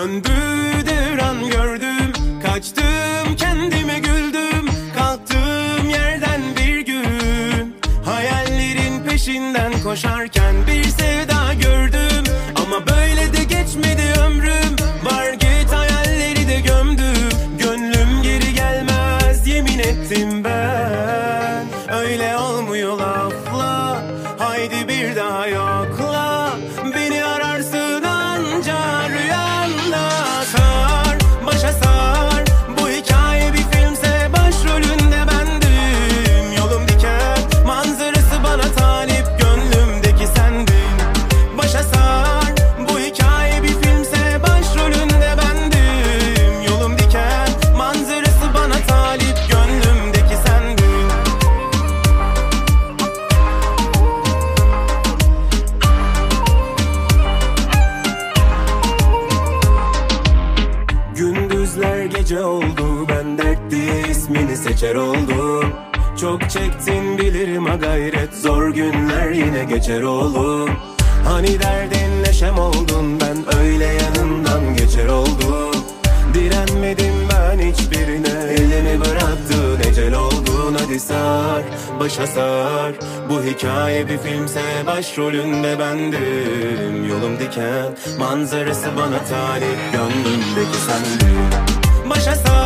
Döndü devran gördüm, kaçtım kendime güldüm. Kalktığım yerden bir gün hayallerin peşinden koşarken bir sevda gördüm. Ama böyle de geçmedi ömrüm, var git hayalleri de gömdüm. Gönlüm geri gelmez yemin ettim ben. Öyle olmuyor lafla, haydi bir daha yokla. Beni ararsın anca rüyanda. Sar, başa sar, bu hikaye bir filmse başrolünde bendim. Yolum diken, manzarası bana talip, gönlümdeki sendin. Başa sar, bu hikaye bir filmse başrolünde bendim. Yolum diken, manzarası bana talip, gönlümdeki sendin. Gündüzler gece oldu, ben dert diye ismini seçer oldum. Çok çektin bilirim ha gayret, zor günler yine geçer oğlum. Hani derdin neşem oldun, ben öyle yanından geçer oldum. Direnmedim ben hiçbirine, elimi bıraktın ecel oldun. Hadi sar, başa sar, bu hikaye bir filmse başrolünde bendim. Yolum diken, manzarası bana talip, gönlümdeki sendin. Başa sar.